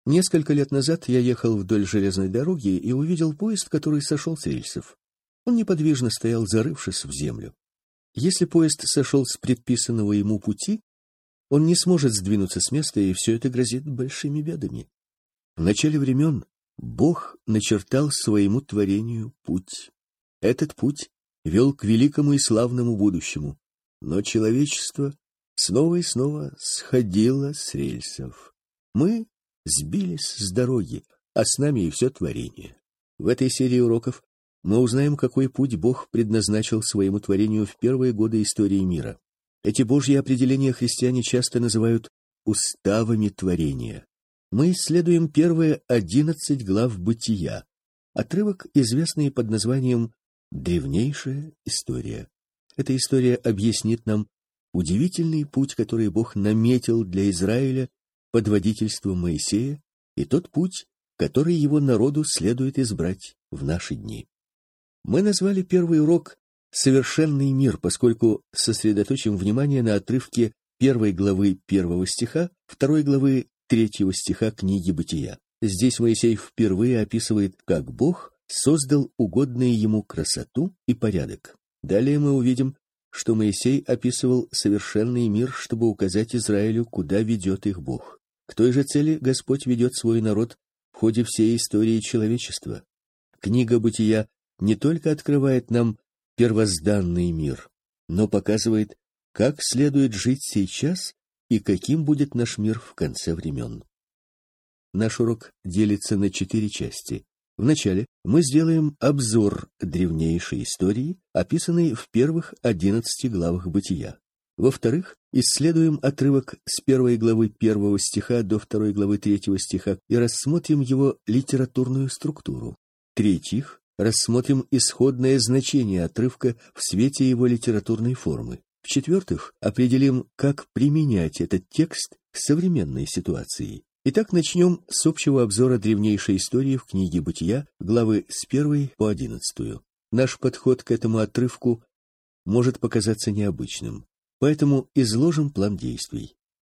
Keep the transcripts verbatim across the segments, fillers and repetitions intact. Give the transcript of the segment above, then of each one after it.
Несколько лет назад я ехал вдоль железной дороги и увидел поезд, который сошел с рельсов. Он неподвижно стоял, зарывшись в землю. Если поезд сошел с предписанного ему пути, он не сможет сдвинуться с места, и все это грозит большими бедами. В начале времен Бог начертал своему творению путь. Этот путь вел к великому и славному будущему, но человечество снова и снова сходило с рельсов. Мы сбились с дороги, а с нами и все творение. В этой серии уроков мы узнаем, какой путь Бог предназначил своему творению в первые годы истории мира. Эти Божьи определения христиане часто называют уставами творения. Мы исследуем первые одиннадцать глав Бытия, отрывок, известный под названием «Древнейшая история». Эта история объяснит нам удивительный путь, который Бог наметил для Израиля под водительством Моисея, и тот путь, который его народу следует избрать в наши дни. Мы назвали первый урок «Совершенный мир», поскольку сосредоточим внимание на отрывке первой главы первого стиха, второй главы третьего стиха книги Бытия. Здесь Моисей впервые описывает, как Бог создал угодные ему красоту и порядок. Далее мы увидим, что Моисей описывал совершенный мир, чтобы указать Израилю, куда ведет их Бог. К той же цели Господь ведет свой народ в ходе всей истории человечества. Книга Бытия не только открывает нам первозданный мир, но показывает, как следует жить сейчас и каким будет наш мир в конце времен. Наш урок делится на четыре части. Вначале мы сделаем обзор древнейшей истории, описанной в первых одиннадцати главах Бытия. Во-вторых, исследуем отрывок с первой главы первого стиха до второй главы третьего стиха и рассмотрим его литературную структуру. В-третьих, рассмотрим исходное значение отрывка в свете его литературной формы. В-четвертых, определим, как применять этот текст к современной ситуации. Итак, начнем с общего обзора древнейшей истории в книге Бытия, главы с первой по одиннадцатую. Наш подход к этому отрывку может показаться необычным, поэтому изложим план действий.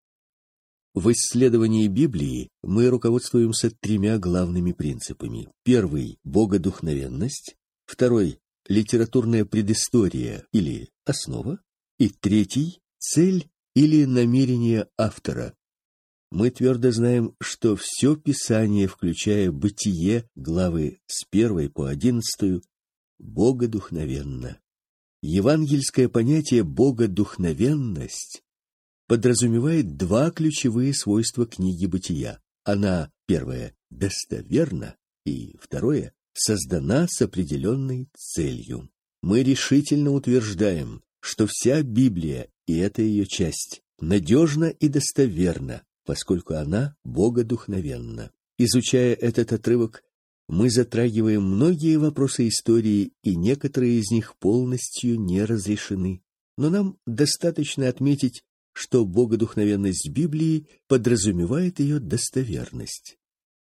В исследовании Библии мы руководствуемся тремя главными принципами. Первый — богодухновенность, второй — литературная предыстория или основа, и третий — цель или намерение автора. Мы твердо знаем, что все Писание, включая Бытие, главы с первой по одиннадцатую, богодухновенно. Евангельское понятие «богодухновенность» подразумевает два ключевые свойства книги Бытия. Она, первое, достоверна, и второе, создана с определенной целью. Мы решительно утверждаем, что вся Библия, и эта ее часть, надежна и достоверна, поскольку она богодухновенна. Изучая этот отрывок, мы затрагиваем многие вопросы истории, и некоторые из них полностью не разрешены. Но нам достаточно отметить, что богодухновенность Библии подразумевает ее достоверность.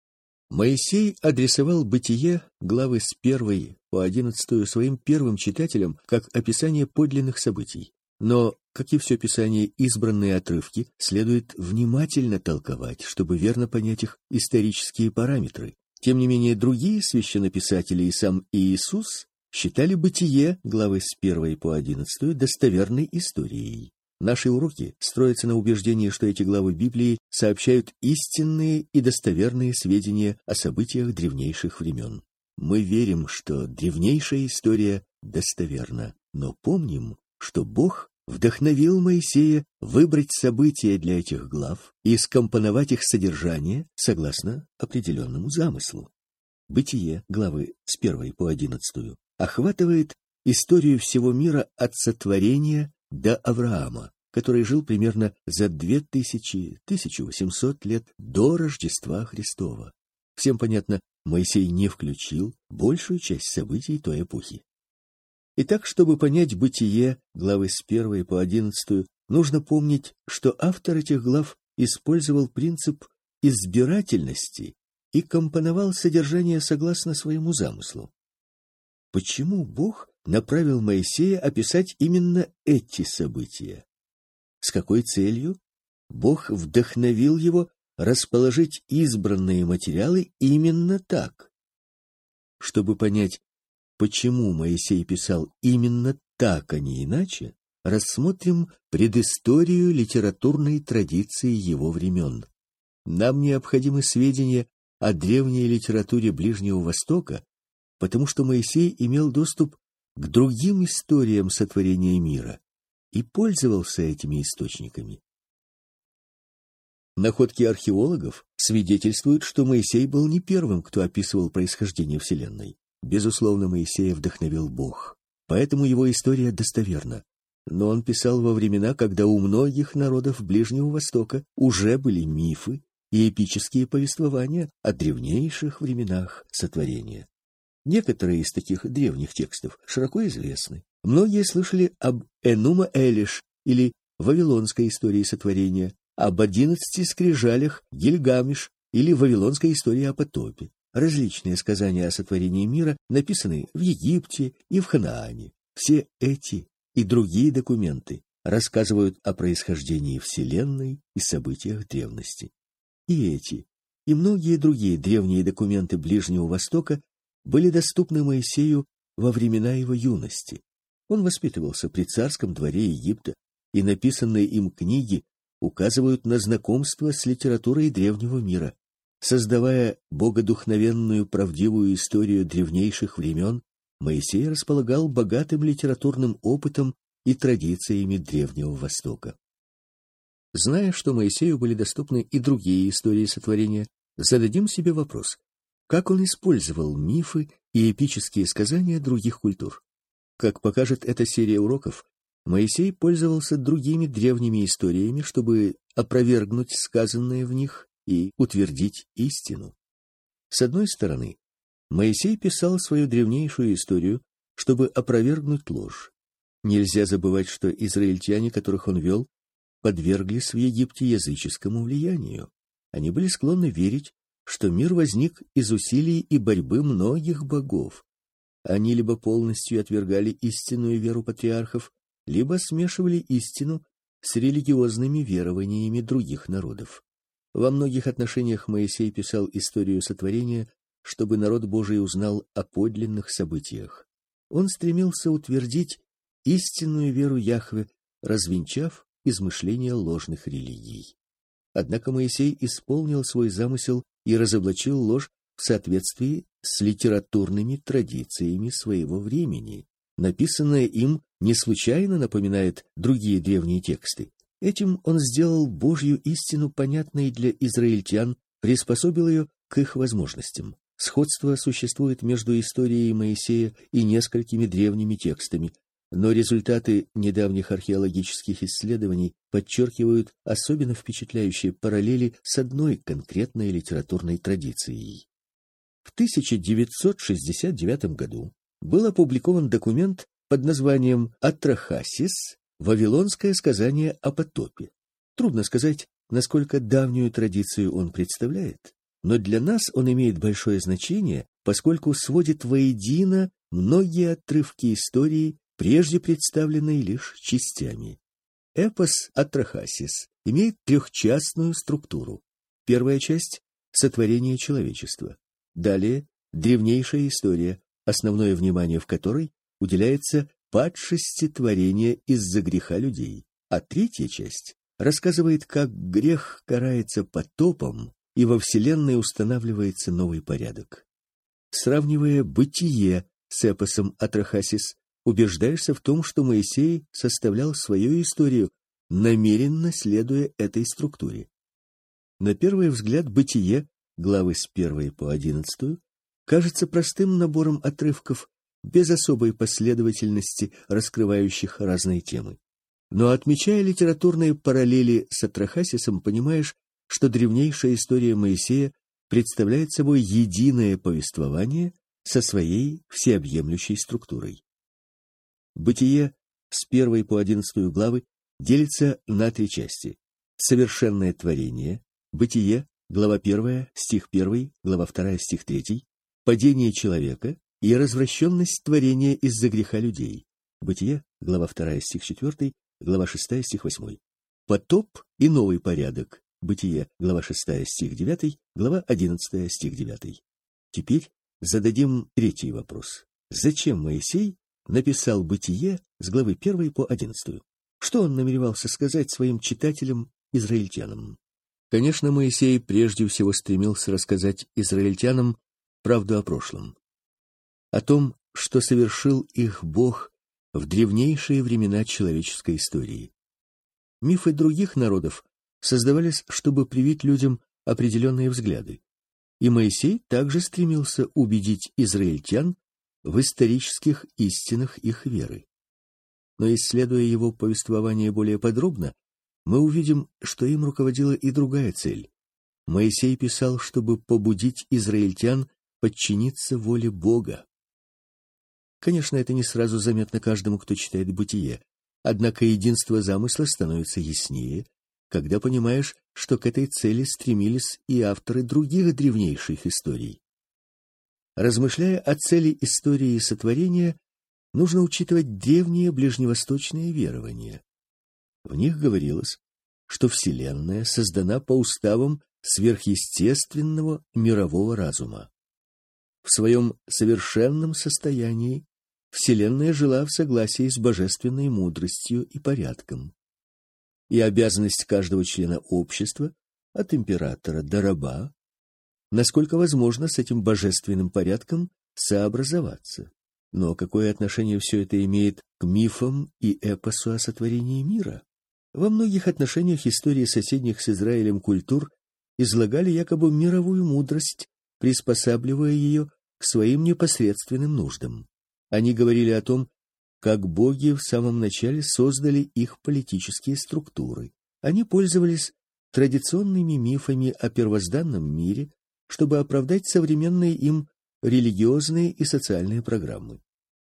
Моисей адресовал Бытие, главы с первой по одиннадцатую, своим первым читателям как описание подлинных событий. Но, как и все Писание, избранные отрывки следует внимательно толковать, чтобы верно понять их исторические параметры. Тем не менее, другие священнописатели и сам Иисус считали Бытие, главы с первой по одиннадцатую, достоверной историей. Наши уроки строятся на убеждении, что эти главы Библии сообщают истинные и достоверные сведения о событиях древнейших времен. Мы верим, что древнейшая история достоверна, но помним, что Бог вдохновил Моисея выбрать события для этих глав и скомпоновать их содержание согласно определенному замыслу. Бытие, главы с первой по одиннадцатую, охватывает историю всего мира от сотворения до Авраама, который жил примерно за две тысячи — тысяча восемьсот лет до Рождества Христова. Всем понятно, Моисей не включил большую часть событий той эпохи. Итак, чтобы понять Бытие, главы с первой по одиннадцатую, нужно помнить, что автор этих глав использовал принцип избирательности и компоновал содержание согласно своему замыслу. Почему Бог направил Моисея описать именно эти события? С какой целью Бог вдохновил его расположить избранные материалы именно так. Чтобы понять, почему Моисей писал именно так, а не иначе, рассмотрим предысторию литературной традиции его времен. Нам необходимы сведения о древней литературе Ближнего Востока, потому что Моисей имел доступ к другим историям сотворения мира и пользовался этими источниками. Находки археологов свидетельствуют, что Моисей был не первым, кто описывал происхождение Вселенной. Безусловно, Моисея вдохновил Бог, поэтому его история достоверна. Но он писал во времена, когда у многих народов Ближнего Востока уже были мифы и эпические повествования о древнейших временах сотворения. Некоторые из таких древних текстов широко известны. Многие слышали об Энума Элиш или Вавилонской истории сотворения, об одиннадцати скрижалях Гильгамеш или Вавилонской истории о потопе. Различные сказания о сотворении мира написаны в Египте и в Ханаане. Все эти и другие документы рассказывают о происхождении Вселенной и событиях древности. И эти, и многие другие древние документы Ближнего Востока были доступны Моисею во времена его юности. Он воспитывался при царском дворе Египта, и написанные им книги указывают на знакомство с литературой древнего мира. Создавая богодухновенную правдивую историю древнейших времен, Моисей располагал богатым литературным опытом и традициями Древнего Востока. Зная, что Моисею были доступны и другие истории сотворения, зададим себе вопрос: как он использовал мифы и эпические сказания других культур? Как покажет эта серия уроков, Моисей пользовался другими древними историями, чтобы опровергнуть сказанное в них и утвердить истину. С одной стороны, Моисей писал свою древнейшую историю, чтобы опровергнуть ложь. Нельзя забывать, что израильтяне, которых он вел, подверглись в Египте языческому влиянию. Они были склонны верить, что мир возник из усилий и борьбы многих богов. Они либо полностью отвергали истинную веру патриархов, либо смешивали истину с религиозными верованиями других народов. Во многих отношениях Моисей писал историю сотворения, чтобы народ Божий узнал о подлинных событиях. Он стремился утвердить истинную веру Яхве, развенчав измышления ложных религий. Однако Моисей исполнил свой замысел и разоблачил ложь в соответствии с литературными традициями своего времени. Написанное им не случайно напоминает другие древние тексты. Этим он сделал Божью истину понятной для израильтян, приспособил ее к их возможностям. Сходство существует между историей Моисея и несколькими древними текстами, но результаты недавних археологических исследований подчеркивают особенно впечатляющие параллели с одной конкретной литературной традицией. В тысяча девятьсот шестьдесят девятом году был опубликован документ под названием «Атрахасис. Вавилонское сказание о потопе». Трудно сказать, насколько давнюю традицию он представляет, но для нас он имеет большое значение, поскольку сводит воедино многие отрывки истории, прежде представленные лишь частями. Эпос Атрахасис имеет трехчастную структуру. Первая часть — сотворение человечества. Далее — древнейшая история, основное внимание в которой уделяется падшести творения из-за греха людей. А третья часть рассказывает, как грех карается потопом, и во Вселенной устанавливается новый порядок. Сравнивая бытие с эпосом Атрахасис, убеждаешься в том, что Моисей составлял свою историю, намеренно следуя этой структуре. На первый взгляд бытие, главы с первой по одиннадцатую, кажется простым набором отрывков, без особой последовательности, раскрывающих разные темы. Но отмечая литературные параллели с Атрахасисом, понимаешь, что древнейшая история Моисея представляет собой единое повествование со своей всеобъемлющей структурой. Бытие с первой по одиннадцатую главы делится на три части: совершенное творение, бытие, глава первая, стих первый, глава вторая, стих третий, падение человека и развращенность творения из-за греха людей, бытие, глава вторая, стих четвертый, глава шестая, стих восьмой, потоп и новый порядок, Бытие, глава шестая, стих девятый, глава одиннадцатая, стих девятый. Теперь зададим третий вопрос. Зачем Моисей написал Бытие с главы первой по одиннадцатую? Что он намеревался сказать своим читателям-израильтянам? Конечно, Моисей прежде всего стремился рассказать израильтянам правду о прошлом, о том, что совершил их Бог в древнейшие времена человеческой истории. Мифы других народов создавались, чтобы привить людям определенные взгляды. И Моисей также стремился убедить израильтян в исторических истинах их веры. Но исследуя его повествование более подробно, мы увидим, что им руководила и другая цель. Моисей писал, чтобы побудить израильтян подчиниться воле Бога. Конечно, это не сразу заметно каждому, кто читает Бытие, однако единство замысла становится яснее, когда понимаешь, что к этой цели стремились и авторы других древнейших историй. Размышляя о цели истории сотворения, нужно учитывать древние ближневосточные верования. В них говорилось, что Вселенная создана по уставам сверхъестественного мирового разума. В своем совершенном состоянии Вселенная жила в согласии с божественной мудростью и порядком. И обязанность каждого члена общества, от императора до раба, насколько возможно с этим божественным порядком сообразоваться. Но какое отношение все это имеет к мифам и эпосу о сотворении мира? Во многих отношениях истории соседних с Израилем культур излагали якобы мировую мудрость, приспосабливая ее к своим непосредственным нуждам. Они говорили о том, как боги в самом начале создали их политические структуры. Они пользовались традиционными мифами о первозданном мире, чтобы оправдать современные им религиозные и социальные программы.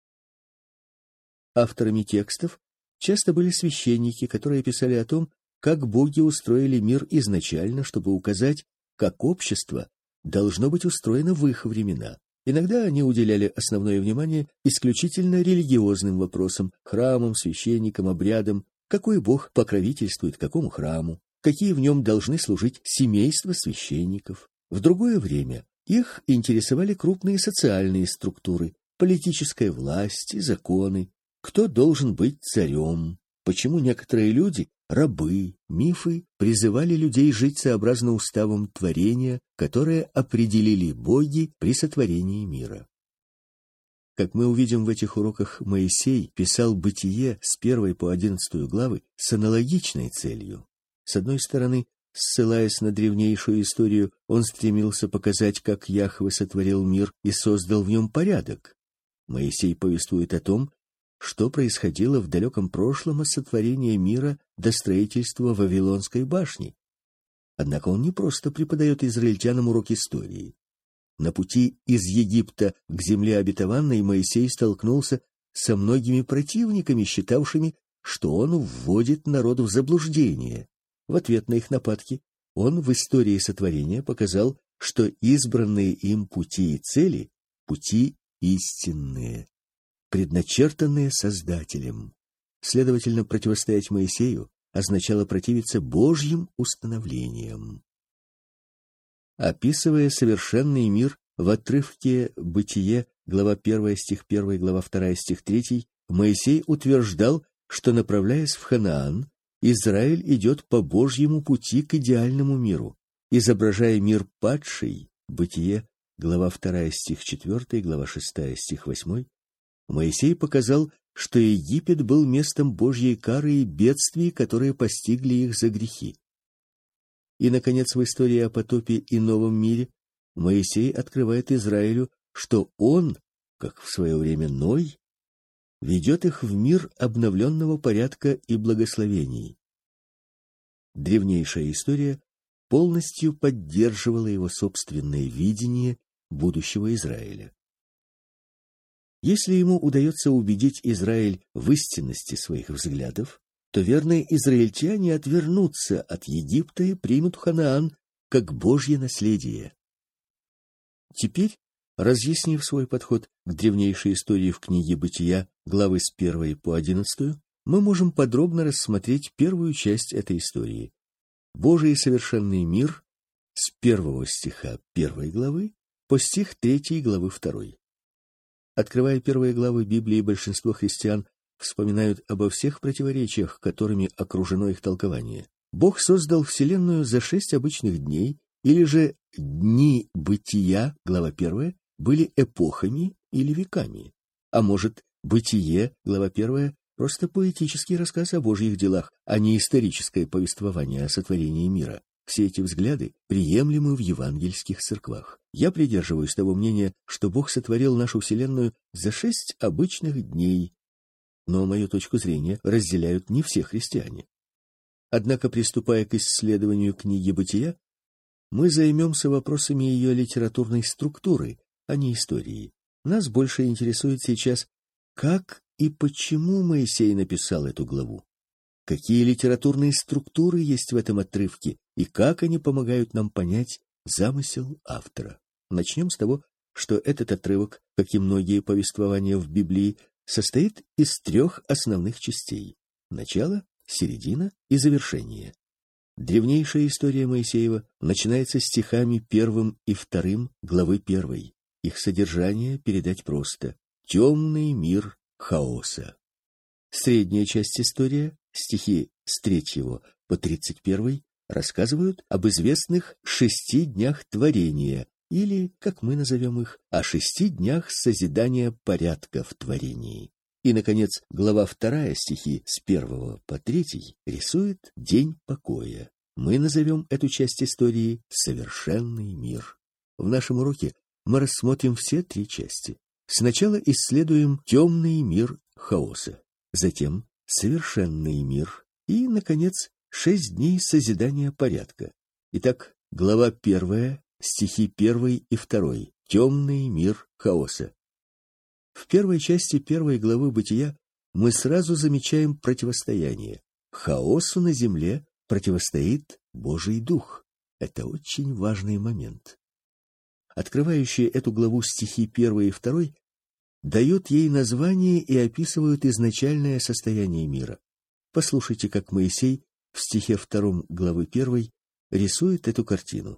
Авторами текстов часто были священники, которые писали о том, как боги устроили мир изначально, чтобы указать, как общество должно быть устроено в их времена. Иногда они уделяли основное внимание исключительно религиозным вопросам, храмам, священникам, обрядам, какой бог покровительствует какому храму, какие в нем должны служить семейства священников. В другое время их интересовали крупные социальные структуры, политическая власть и законы, кто должен быть царем, почему некоторые люди рабы, мифы призывали людей жить сообразно уставам творения, которые определили боги при сотворении мира. Как мы увидим в этих уроках, Моисей писал Бытие с первой по одиннадцатую главы с аналогичной целью. С одной стороны, ссылаясь на древнейшую историю, он стремился показать, как Яхве сотворил мир и создал в нем порядок. Моисей повествует о том, что происходило в далеком прошлом от сотворения мира до строительства Вавилонской башни. Однако он не просто преподает израильтянам урок истории. На пути из Египта к земле обетованной Моисей столкнулся со многими противниками, считавшими, что он вводит народ в заблуждение. В ответ на их нападки он в истории сотворения показал, что избранные им пути и цели — пути истинные, предначертанные Создателем. Следовательно, противостоять Моисею означало противиться Божьим установлениям. Описывая совершенный мир в отрывке «Бытие», глава первая, стих первый, глава вторая, стих третий, Моисей утверждал, что, направляясь в Ханаан, Израиль идет по Божьему пути к идеальному миру, изображая мир падший, Бытие, глава вторая, стих четвертый, глава шестая, стих восьмой, Моисей показал, что Египет был местом Божьей кары и бедствий, которые постигли их за грехи. И, наконец, в истории о потопе и новом мире Моисей открывает Израилю, что он, как в свое время Ной, ведет их в мир обновленного порядка и благословений. Древнейшая история полностью поддерживала его собственное видение будущего Израиля. Если ему удается убедить Израиль в истинности своих взглядов, то верные израильтяне отвернутся от Египта и примут Ханаан как Божье наследие. Теперь, разъяснив свой подход к древнейшей истории в книге Бытия, главы с первой по одиннадцатую, мы можем подробно рассмотреть первую часть этой истории. Божий совершенный мир с первого стиха первой главы по стих третьей главы второй. Открывая первые главы Библии, большинство христиан вспоминают обо всех противоречиях, которыми окружено их толкование. Бог создал вселенную за шесть обычных дней, или же дни бытия, глава первая, были эпохами или веками. А может, бытие, глава первая, просто поэтический рассказ о Божьих делах, а не историческое повествование о сотворении мира. Все эти взгляды приемлемы в евангельских церквах. Я придерживаюсь того мнения, что Бог сотворил нашу вселенную за шесть обычных дней, но мою точку зрения разделяют не все христиане. Однако, приступая к исследованию книги Бытия, мы займемся вопросами ее литературной структуры, а не истории. Нас больше интересует сейчас, как и почему Моисей написал эту главу, какие литературные структуры есть в этом отрывке и как они помогают нам понять замысел автора. Начнем с того, что этот отрывок, как и многие повествования в Библии, состоит из трех основных частей: начало, середина и завершение. Древнейшая история Моисеева начинается стихами первым и вторым главы первой. Их содержание передать просто: темный мир хаоса. Средняя часть истории, стихи с третьего по тридцать первый, рассказывают об известных шести днях творения, или, как мы назовем их, о шести днях созидания порядка в творении. И, наконец, глава вторая, стихи с первого по третий, рисует день покоя. Мы назовем эту часть истории «Совершенный мир». В нашем уроке мы рассмотрим все три части. Сначала исследуем темный мир хаоса, затем совершенный мир и, наконец, шесть дней созидания порядка. Итак, глава первая, стихи первый и второй. Темный мир хаоса. В первой части первой главы Бытия мы сразу замечаем противостояние. Хаосу на земле противостоит Божий Дух. Это очень важный момент. Открывающие эту главу стихи первый и второй дают ей название и описывают изначальное состояние мира. Послушайте, как Моисей в стихе втором главы первой рисует эту картину.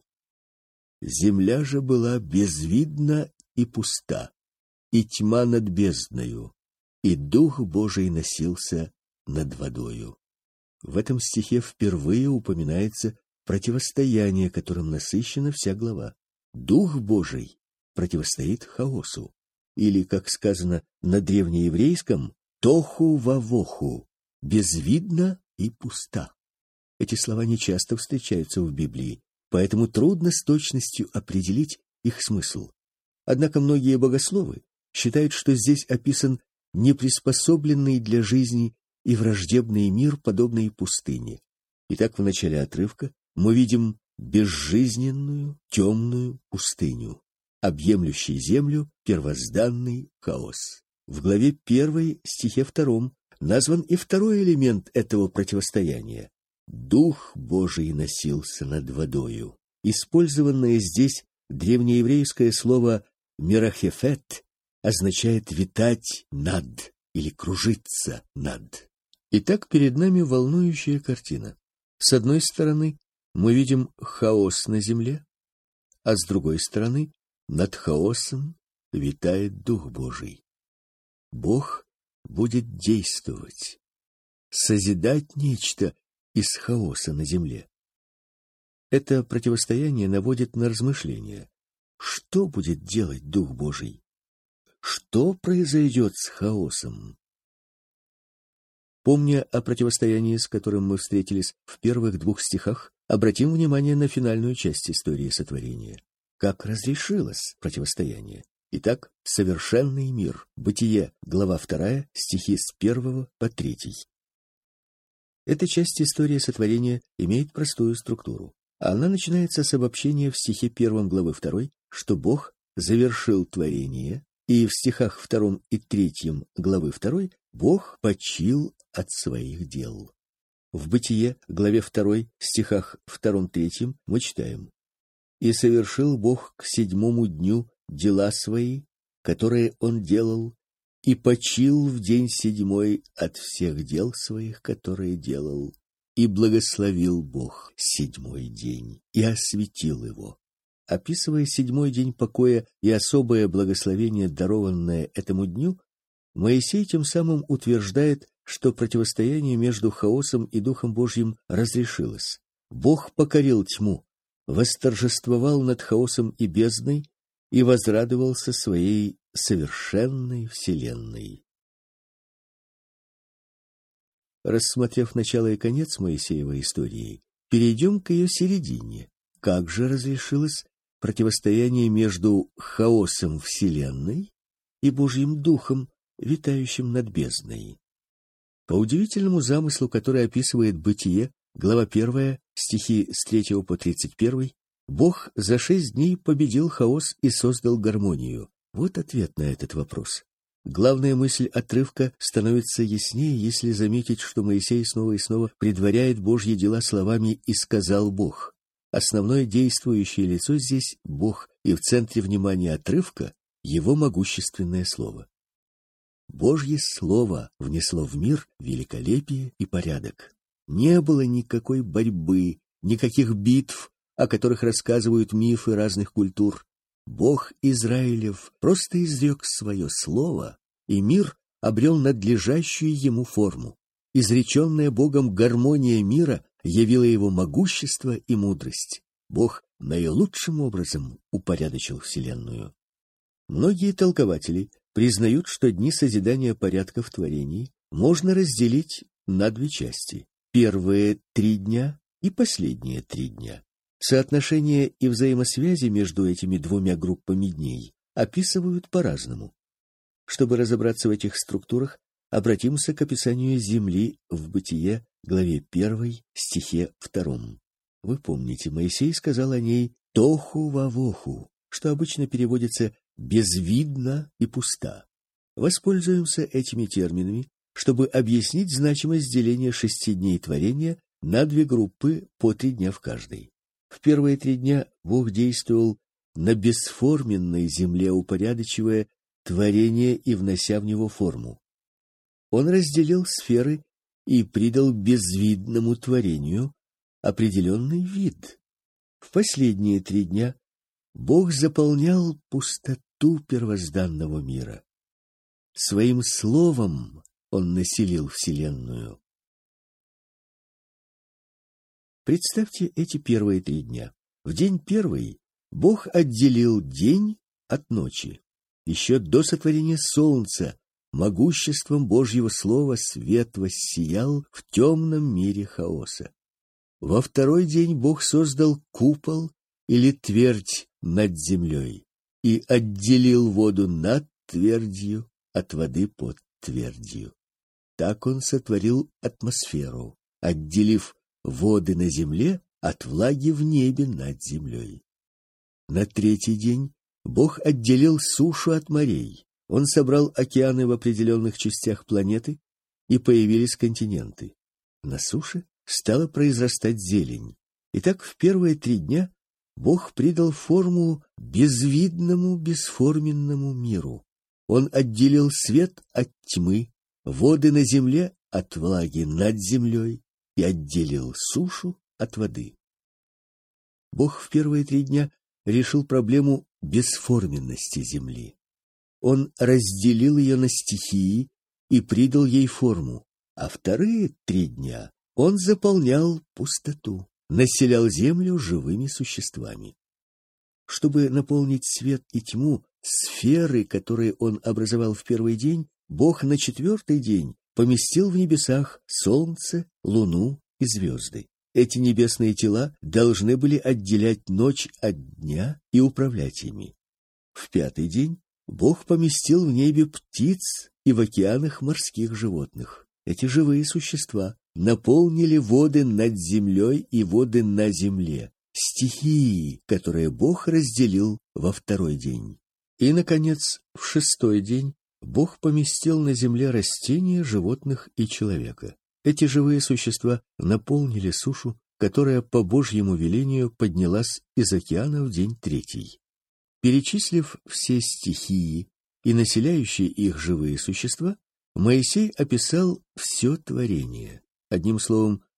«Земля же была безвидна и пуста, и тьма над бездною, и Дух Божий носился над водою». В этом стихе впервые упоминается противостояние, которым насыщена вся глава. Дух Божий противостоит хаосу, или, как сказано на древнееврейском, «тоху вавоху», безвидна и пуста. Эти слова нечасто встречаются в Библии, поэтому трудно с точностью определить их смысл. Однако многие богословы считают, что здесь описан неприспособленный для жизни и враждебный мир, подобный пустыне. Итак, в начале отрывка мы видим безжизненную, темную пустыню, объемлющий землю первозданный хаос. В главе первой, стихе втором, назван и второй элемент этого противостояния. Дух Божий носился над водою. Использованное здесь древнееврейское слово «мерахефет» означает «витать над» или «кружиться над». Итак, перед нами волнующая картина. С одной стороны, мы видим хаос на земле, а с другой стороны, над хаосом витает Дух Божий. Бог будет действовать, созидать нечто из хаоса на земле. Это противостояние наводит на размышления. Что будет делать Дух Божий? Что произойдет с хаосом? Помня о противостоянии, с которым мы встретились в первых двух стихах, обратим внимание на финальную часть истории сотворения. Как разрешилось противостояние? Итак, совершенный мир. Бытие, глава вторая, стихи с первого по третий. Эта часть истории сотворения имеет простую структуру. Она начинается с обобщения в стихе первом главы второй, что Бог завершил творение, и в стихах втором и третьем главы второй Бог почил от своих дел. В Бытие, главе второй, стихах втором-третьем мы читаем: «И совершил Бог к седьмому дню дела свои, которые Он делал, и почил в день седьмой от всех дел своих, которые делал, и благословил Бог седьмой день и осветил его. Описывая седьмой день покоя и особое благословение, дарованное этому дню, Моисей тем самым утверждает, что противостояние между хаосом и Духом Божьим разрешилось. Бог покорил тьму, восторжествовал над хаосом и бездной и возрадовался своей совершенной вселенной. Рассмотрев начало и конец Моисеевой истории, перейдем к ее середине. Как же разрешилось противостояние между хаосом вселенной и Божьим Духом, витающим над бездной? По удивительному замыслу, который описывает Бытие, глава первая, стихи с третьего по тридцать первый, Бог за шесть дней победил хаос и создал гармонию. Вот ответ на этот вопрос. Главная мысль отрывка становится яснее, если заметить, что Моисей снова и снова предваряет Божьи дела словами «и сказал Бог». Основное действующее лицо здесь — Бог, и в центре внимания отрывка — его могущественное слово. Божье слово внесло в мир великолепие и порядок. Не было никакой борьбы, никаких битв, о которых рассказывают мифы разных культур. Бог Израилев просто изрек свое слово, и мир обрел надлежащую ему форму. Изреченная Богом гармония мира явила его могущество и мудрость. Бог наилучшим образом упорядочил вселенную. Многие толкователи признают, что дни созидания порядка в творении можно разделить на две части: первые три дня и последние три дня. Соотношение и взаимосвязи между этими двумя группами дней описывают по-разному. Чтобы разобраться в этих структурах, обратимся к описанию Земли в Бытие, главе первой, стихе втором. Вы помните, Моисей сказал о ней «тоху вавоху», что обычно переводится «безвидна и пуста». Воспользуемся этими терминами, чтобы объяснить значимость деления шести дней творения на две группы по три дня в каждой. В первые три дня Бог действовал на бесформенной земле, упорядочивая творение и внося в него форму. Он разделил сферы и придал безвидному творению определенный вид. В последние три дня Бог заполнял пустоту первозданного мира. Своим словом Он населил вселенную. Представьте эти первые три дня. В день первый Бог отделил день от ночи. Еще до сотворения солнца могуществом Божьего слова свет воссиял в темном мире хаоса. Во второй день Бог создал купол или твердь над землей и отделил воду над твердью от воды под твердью. Так Он сотворил атмосферу, отделив воды на земле от влаги в небе над землей. На третий день Бог отделил сушу от морей. Он собрал океаны в определенных частях планеты, и появились континенты. На суше стала произрастать зелень. Итак, в первые три дня Бог придал форму безвидному, бесформенному миру. Он отделил свет от тьмы, воды на земле от влаги над землей и отделил сушу от воды. Бог в первые три дня решил проблему бесформенности земли. Он разделил ее на стихии и придал ей форму, а вторые три дня Он заполнял пустоту, населял землю живыми существами. Чтобы наполнить свет и тьму, сферы, которые Он образовал в первый день, Бог на четвертый день поместил в небесах солнце, луну и звезды. Эти небесные тела должны были отделять ночь от дня и управлять ими. В пятый день Бог поместил в небе птиц и в океанах морских животных. Эти живые существа наполнили воды над землей и воды на земле, стихии, которые Бог разделил во второй день. И, наконец, в шестой день Бог поместил на земле растения, животных и человека. Эти живые существа наполнили сушу, которая по Божьему велению поднялась из океана в день третий. Перечислив все стихии и населяющие их живые существа, Моисей описал все творение. Одним словом,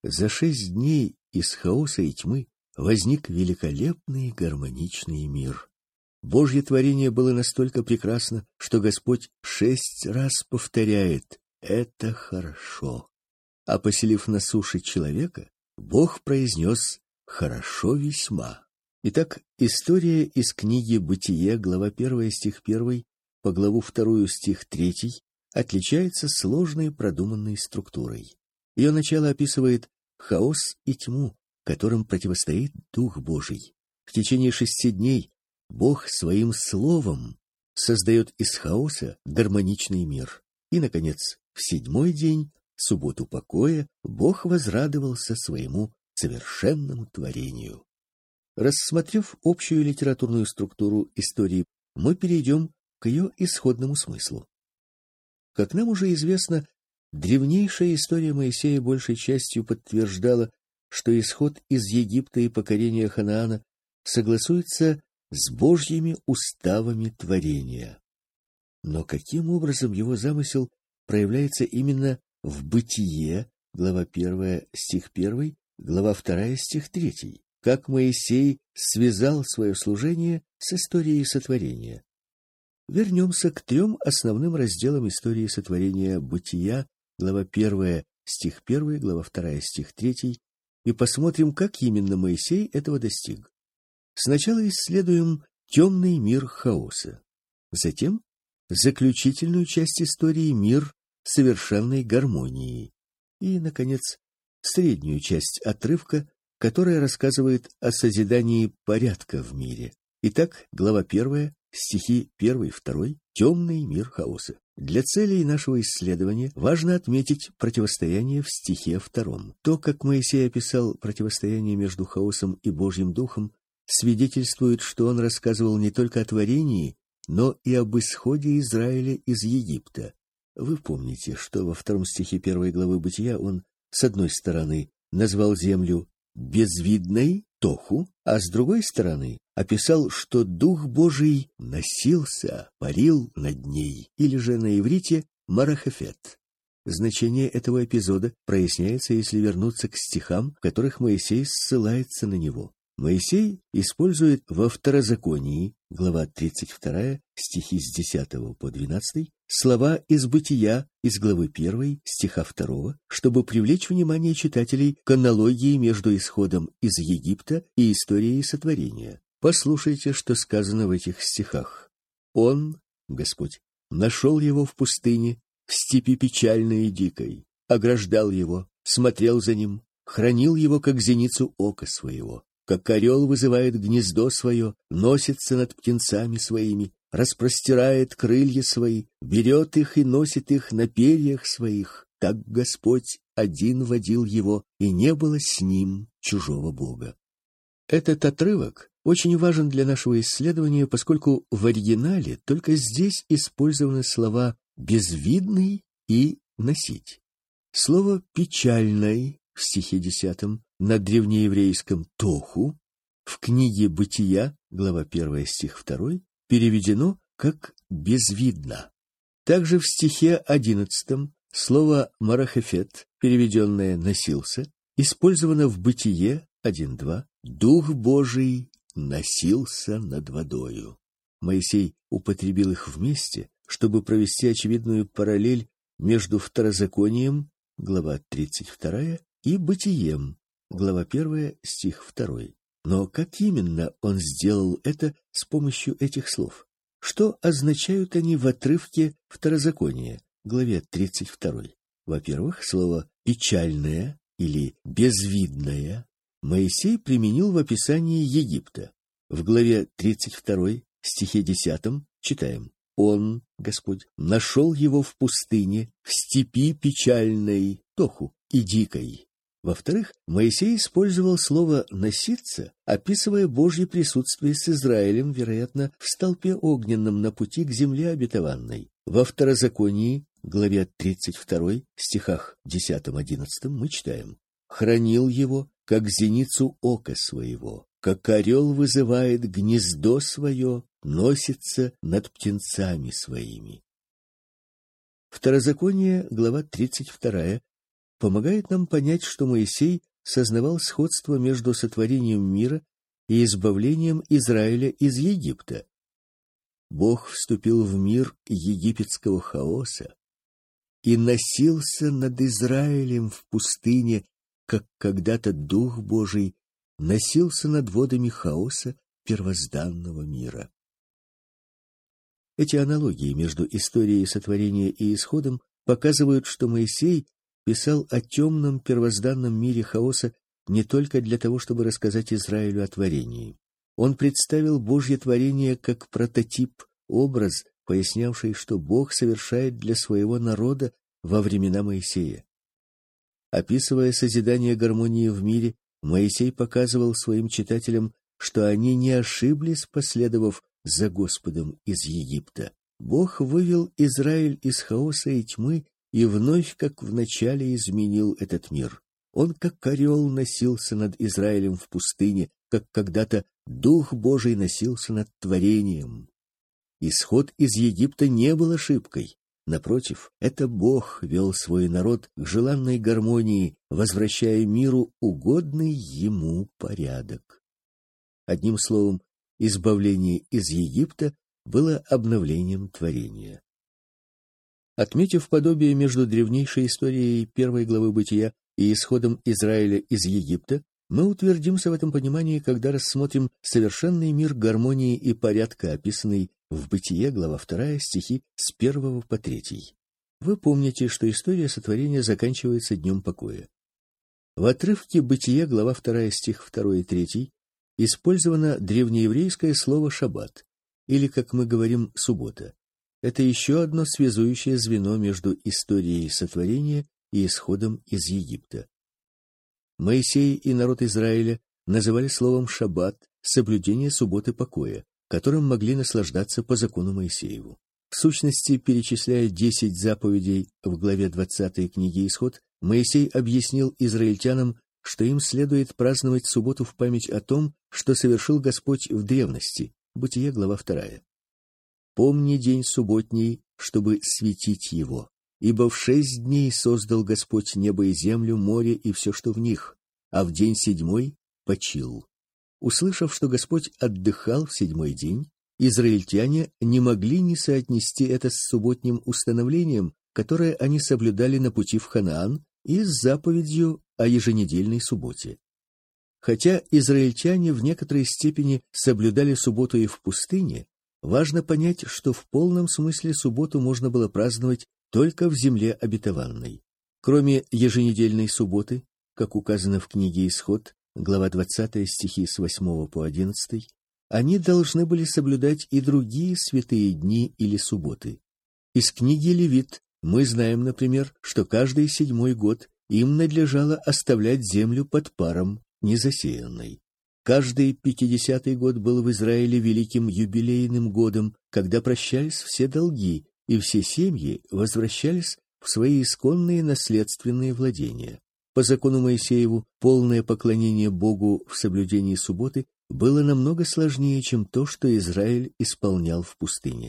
За шесть дней из хаоса и тьмы возник великолепный гармоничный мир. Божье творение было настолько прекрасно, что Господь шесть раз повторяет: «Это хорошо». А поселив на суше человека, Бог произнес: «Хорошо весьма». Итак, история из книги «Бытие», глава первая, стих первый, по главу вторую, стих третий, отличается сложной продуманной структурой. Ее начало описывает хаос и тьму, которым противостоит Дух Божий. В течение шести дней Бог своим словом создает из хаоса гармоничный мир. И, наконец, в седьмой день, субботу покоя, Бог возрадовался своему совершенному творению. Рассмотрев общую литературную структуру истории, мы перейдем к ее исходному смыслу. Как нам уже известно, древнейшая история Моисея большей частью подтверждала, что исход из Египта и покорение Ханаана согласуется с Божьими уставами творения. Но каким образом его замысел проявляется именно в Бытие, глава первая, стих первый, глава вторая, стих третий? Как Моисей связал свое служение с историей сотворения? Вернемся к трем основным разделам истории сотворения Бытия, глава первая, стих первый, глава вторая, стих третий, и посмотрим, как именно Моисей этого достиг. Сначала исследуем темный мир хаоса, затем заключительную часть истории мир совершенной гармонии и, наконец, среднюю часть отрывка, которая рассказывает о созидании порядка в мире. Итак, глава первая, стихи первый, второй, темный мир хаоса. Для целей нашего исследования важно отметить противостояние в стихе втором. То, как Моисей описал противостояние между хаосом и Божьим Духом, свидетельствует, что он рассказывал не только о творении, но и об исходе Израиля из Египта. Вы помните, что во втором стихе первой главы Бытия он, с одной стороны, назвал землю безвидной, тоху, а с другой стороны описал, что Дух Божий носился, парил над ней, или же на иврите марахефет. Значение этого эпизода проясняется, если вернуться к стихам, в которых Моисей ссылается на него. Моисей использует во Второзаконии, глава тридцать вторая, стихи с десятого по двенадцатый, слова из Бытия, из главы первой, стиха второго, чтобы привлечь внимание читателей к аналогии между исходом из Египта и историей сотворения. Послушайте, что сказано в этих стихах. «Он, Господь, нашел его в пустыне, в степи печальной и дикой, ограждал его, смотрел за ним, хранил его, как зеницу ока своего. Как орел вызывает гнездо свое, носится над птенцами своими, распростирает крылья свои, берет их и носит их на перьях своих. Так Господь один водил его, и не было с ним чужого бога». Этот отрывок очень важен для нашего исследования, поскольку в оригинале только здесь использованы слова «безвидный» и «носить». Слово «печальной» в стихе десятом на древнееврейском «тоху» в книге «Бытия», глава первая, стих второй, переведено как «безвидно». Также в стихе одиннадцатом слово «марахефет», переведенное «носился», использовано в Бытие один два «Дух Божий носился над водою». Моисей употребил их вместе, чтобы провести очевидную параллель между Второзаконием, глава тридцать вторая, и Бытием, глава первая, стих второй. Но как именно он сделал это с помощью этих слов? Что означают они в отрывке Второзакония, главе тридцать второй? Во-первых, слово «печальное» или «безвидное» Моисей применил в описании Египта. В главе тридцать второй, стихе десятом, читаем: «Он, Господь, нашел его в пустыне, в степи печальной, тоху и дикой». Во-вторых, Моисей использовал слово «носиться», описывая Божье присутствие с Израилем, вероятно, в столпе огненном на пути к земле обетованной. Во Второзаконии, главе тридцать второй, стихах десятом-одиннадцатом мы читаем: «Хранил его, как зеницу ока своего, как орел вызывает гнездо свое, носится над птенцами своими». Второзаконие, глава тридцать вторая, помогает нам понять, что Моисей сознавал сходство между сотворением мира и избавлением Израиля из Египта. Бог вступил в мир египетского хаоса и носился над Израилем в пустыне, как когда-то Дух Божий носился над водами хаоса первозданного мира. Эти аналогии между историей сотворения и исходом показывают, что Моисей писал о темном первозданном мире хаоса не только для того, чтобы рассказать Израилю о творении. Он представил Божье творение как прототип, образ, пояснявший, что Бог совершает для своего народа во времена Моисея. Описывая созидание гармонии в мире, Моисей показывал своим читателям, что они не ошиблись, последовав за Господом из Египта. Бог вывел Израиль из хаоса и тьмы и вновь, как вначале, изменил этот мир. Он, как орел, носился над Израилем в пустыне, как когда-то Дух Божий носился над творением. Исход из Египта не был ошибкой. Напротив, это Бог вел свой народ к желанной гармонии, возвращая миру угодный ему порядок. Одним словом, избавление из Египта было обновлением творения. Отметив подобие между древнейшей историей первой главы Бытия и исходом Израиля из Египта, мы утвердимся в этом понимании, когда рассмотрим совершенный мир гармонии и порядка, описанный в Бытие, глава вторая, стихи с первого по третий. Вы помните, что история сотворения заканчивается днем покоя. В отрывке Бытия, глава вторая, стих второй и третий, использовано древнееврейское слово «шаббат», или, как мы говорим, «суббота». Это еще одно связующее звено между историей сотворения и исходом из Египта. Моисей и народ Израиля называли словом «шаббат» соблюдение субботы покоя, которым могли наслаждаться по закону Моисееву. В сущности, перечисляя десять заповедей в главе двадцатой книги «Исход», Моисей объяснил израильтянам, что им следует праздновать субботу в память о том, что совершил Господь в древности. Бытие, глава вторая. «Помни день субботний, чтобы светить его. Ибо в шесть дней создал Господь небо и землю, море и все, что в них, а в день седьмой почил». Услышав, что Господь отдыхал в седьмой день, израильтяне не могли не соотнести это с субботним установлением, которое они соблюдали на пути в Ханаан, и с заповедью о еженедельной субботе. Хотя израильтяне в некоторой степени соблюдали субботу и в пустыне, важно понять, что в полном смысле субботу можно было праздновать только в земле обетованной. Кроме еженедельной субботы, как указано в книге «Исход», глава двадцатая, стихи с восьмого по одиннадцатый, они должны были соблюдать и другие святые дни или субботы. Из книги Левит мы знаем, например, что каждый седьмой год им надлежало оставлять землю под паром, незасеянной. Каждый пятидесятый год был в Израиле великим юбилейным годом, когда прощались все долги, и все семьи возвращались в свои исконные наследственные владения. По закону Моисееву, полное поклонение Богу в соблюдении субботы было намного сложнее, чем то, что Израиль исполнял в пустыне.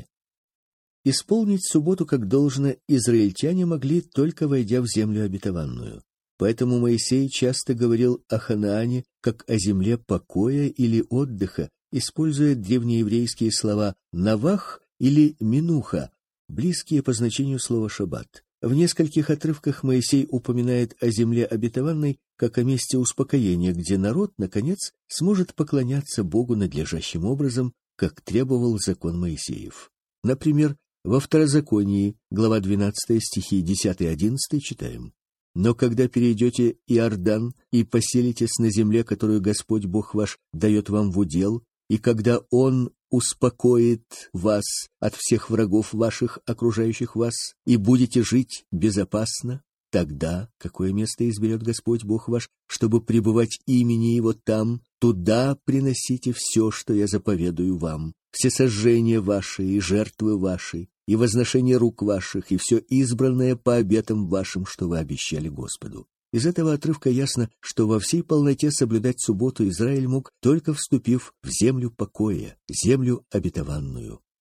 Исполнить субботу как должно израильтяне могли, только войдя в землю обетованную. Поэтому Моисей часто говорил о Ханаане как о земле покоя или отдыха, используя древнееврейские слова «навах» или «минуха», близкие по значению слова «шаббат». В нескольких отрывках Моисей упоминает о земле обетованной как о месте успокоения, где народ, наконец, сможет поклоняться Богу надлежащим образом, как требовал закон Моисеев. Например, во Второзаконии, глава двенадцатая, стихи десятый-одиннадцатый читаем: «Но когда перейдете Иордан и поселитесь на земле, которую Господь Бог ваш дает вам в удел, и когда Он успокоит вас от всех врагов ваших, окружающих вас, и будете жить безопасно, тогда какое место изберет Господь Бог ваш, чтобы пребывать имени Его там, туда приносите все, что я заповедую вам, все сожжения ваши и жертвы ваши, и возношение рук ваших, и все избранное по обетам вашим, что вы обещали Господу». Из этого отрывка ясно, что во всей полноте соблюдать субботу Израиль мог, только вступив в землю покоя, землю обетованную.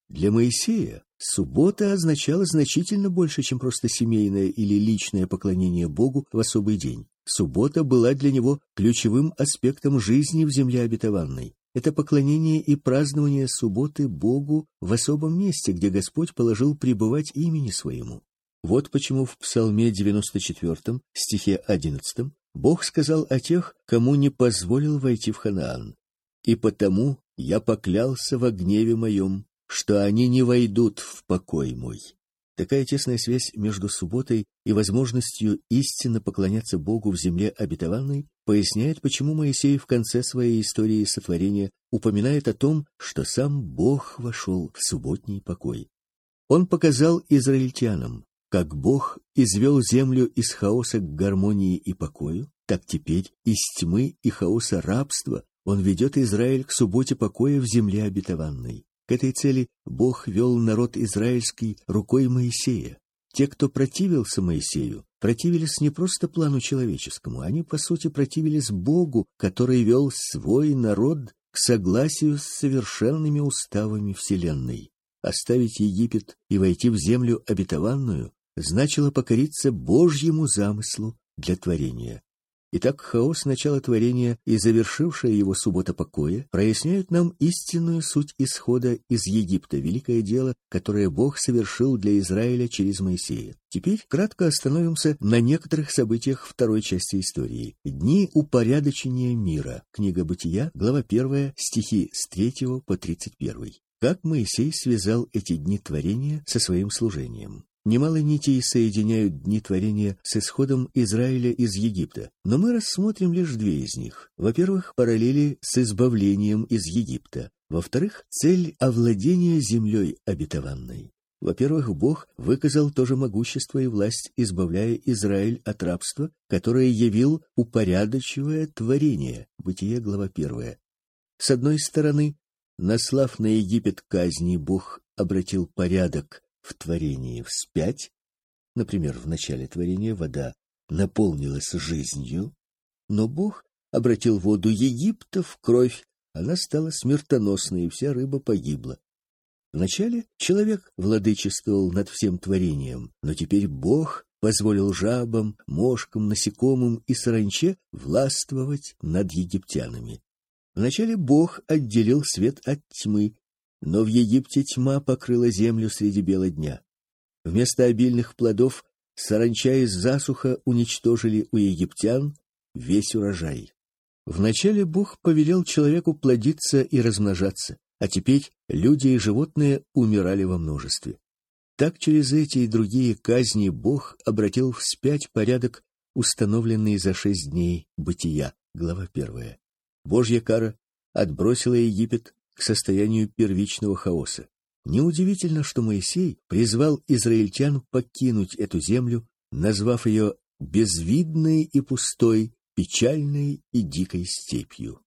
Для Моисея суббота означала значительно больше, чем просто семейное или личное поклонение Богу в особый день. Суббота была для него ключевым аспектом жизни в земле обетованной. Это поклонение и празднование субботы Богу в особом месте, где Господь положил пребывать имени Своему. Вот почему в Псалме девяносто четвёртом, стихе одиннадцатом, Бог сказал о тех, кому не позволил войти в Ханаан: «И потому я поклялся во гневе моем, что они не войдут в покой мой». Такая тесная связь между субботой и возможностью истинно поклоняться Богу в земле обетованной поясняет, почему Моисей в конце своей истории сотворения упоминает о том, что сам Бог вошел в субботний покой. Он показал израильтянам, как Бог извел землю из хаоса к гармонии и покою, так теперь из тьмы и хаоса рабства Он ведет Израиль к субботе покоя в земле обетованной. К этой цели Бог вел народ израильский рукой Моисея. Те, кто противился Моисею, противились не просто плану человеческому, они, по сути, противились Богу, который вел свой народ к согласию с совершенными уставами вселенной. Оставить Египет и войти в землю обетованную значило покориться Божьему замыслу для творения. Итак, хаос начала творения и завершившая его суббота покоя проясняют нам истинную суть исхода из Египта, великое дело, которое Бог совершил для Израиля через Моисея. Теперь кратко остановимся на некоторых событиях второй части истории. Дни упорядочения мира. Книга Бытия, глава первая, стихи с третьего по тридцать первый. Как Моисей связал эти дни творения со своим служением. Немало нитей соединяют дни творения с исходом Израиля из Египта, но мы рассмотрим лишь две из них. Во-первых, параллели с избавлением из Египта. Во-вторых, цель овладения землей обетованной. Во-первых, Бог выказал то же могущество и власть, избавляя Израиль от рабства, которое явил, упорядочивая творение. Бытие, глава первая. С одной стороны, наслав на Египет казни, Бог обратил порядок в творении вспять. Например, в начале творения вода наполнилась жизнью, но Бог обратил воду Египта в кровь, она стала смертоносной, и вся рыба погибла. Вначале человек владычествовал над всем творением, но теперь Бог позволил жабам, мошкам, насекомым и саранче властвовать над египтянами. Вначале Бог отделил свет от тьмы, но в Египте тьма покрыла землю среди бела дня. Вместо обильных плодов саранча и засуха уничтожили у египтян весь урожай. Вначале Бог повелел человеку плодиться и размножаться, а теперь люди и животные умирали во множестве. Так через эти и другие казни Бог обратил вспять порядок, установленный за шесть дней Бытия, глава первая. Божья кара отбросила Египет к состоянию первичного хаоса. Неудивительно, что Моисей призвал израильтян покинуть эту землю, назвав ее безвидной и пустой, печальной и дикой степью.